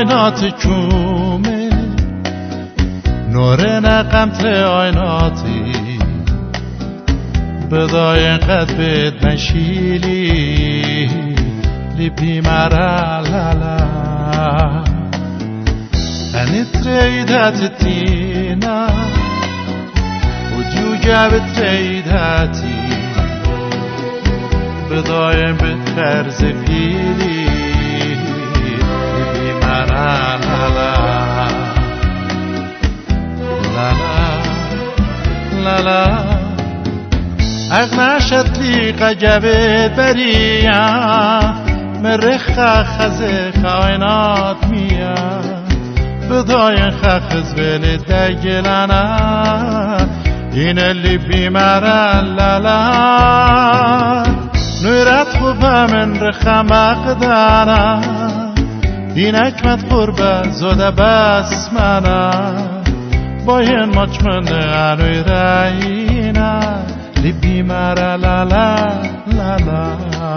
آینات چومه نور نقمت آیناتی بدای قد بد نشیلی لیپی مرا لالا انتریدت تینا ودیو جابت ریدتی بدای بتر زفیلی لیپی مرا لالا لالا اغناشت لي قجبت بريا مرخ خزي خاينات ميا بضاين خخز بلي دجلنا این اللي بمرا لالا نورات خوبا من رخم اقدانا اینک مدخور زوده بس منا باين مچمن انوی راینا لیپی مرا لالا لالا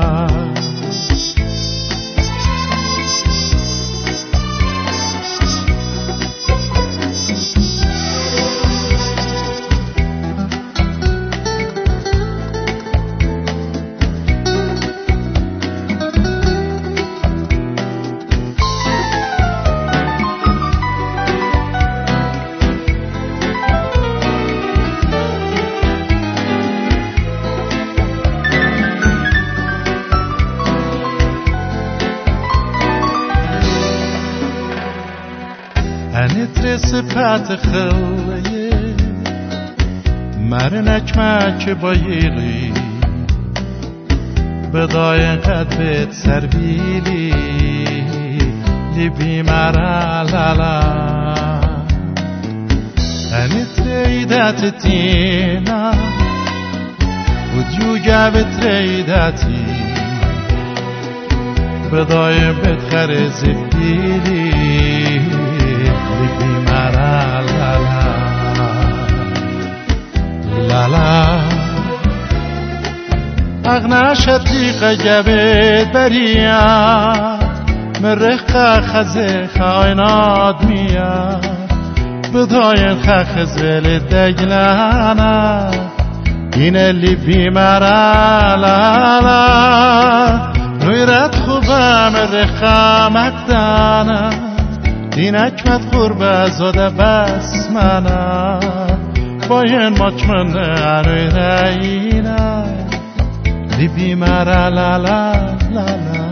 انترس پات خلیه مرنک مچ بایری بدای قد بد سربیلی لیپی مرا لالا انتریدت تینا ودیو جابت ریدتی بدای بد زفیلی لیپی مرا لالا لالا اغناشت لي قجبت بريا مرخ خزي خاينات ميا بداين خخز بالدجلانا این اللي بمرا لالا نويرات خوبا مرخ مقدانا اینک مدخور زوده بس منا باین مچمن انوی راینا لیپی مرا لالا لالا